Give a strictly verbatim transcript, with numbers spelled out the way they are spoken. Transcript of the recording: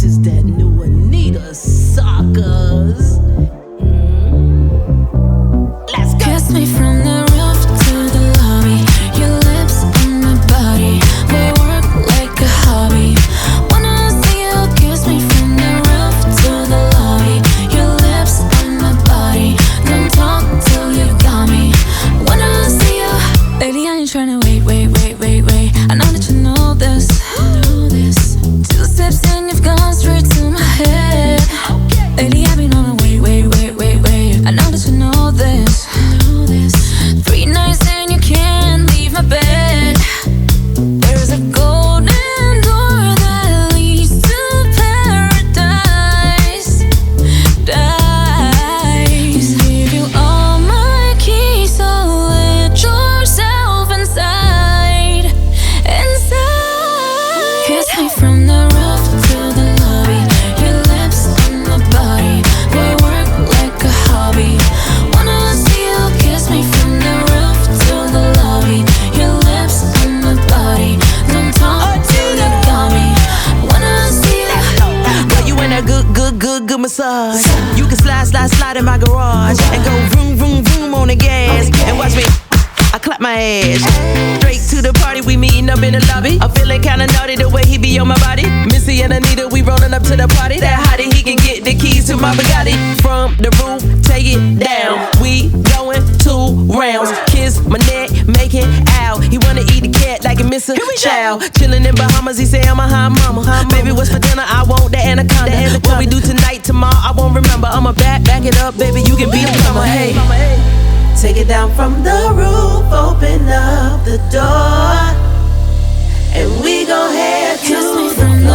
is that new Anita suckers. Let's go. Kiss me from the roof to the lobby. Your lips on my body. We work like a hobby. Wanna see you kiss me from the roof to the lobby. Your lips on my body. Don't talk till you got me. Wanna see you. Baby, I ain't tryna wait, wait, wait, wait, wait. I know that you know this. Two steps in, you've gone straight to my head. Lately I've been on a wait, wait, wait, wait, wait. I know that you know this. Three nights and you can't leave my bed. There's a golden door that leads to paradise. Dice. Give you all my keys, so let yourself inside. Inside. Kiss me from the roof to the lobby. Your lips on my body. We work like a hobby. Wanna see you kiss me from the roof to the lobby. Your lips on my body. Don't talk till you got me. Wanna see you. Girl, you in a good, good, good, good massage. You can slide, slide, slide in my garage and go vroom, vroom, vroom on the gas. And watch me, I clap my ass. Straight to the party, we meeting up in the lobby. I'm feeling kinda naughty the way he be on my body. Missy and Anita, we rolling up to the party. That hottie, he can get the keys to my Bugatti. From the roof, take it down. We going two rounds. Kiss my neck, make it out. He wanna eat the cat like a Mister Chow. Chillin' in Bahamas, he say I'm a hot mama. Baby, what's for dinner? I want the anaconda. What we do tonight, tomorrow, I won't remember. I'ma back, back it up, baby, you can be the plumber. Hey, take it down from the roof, open up the door, and we gon' head to Kiss me from the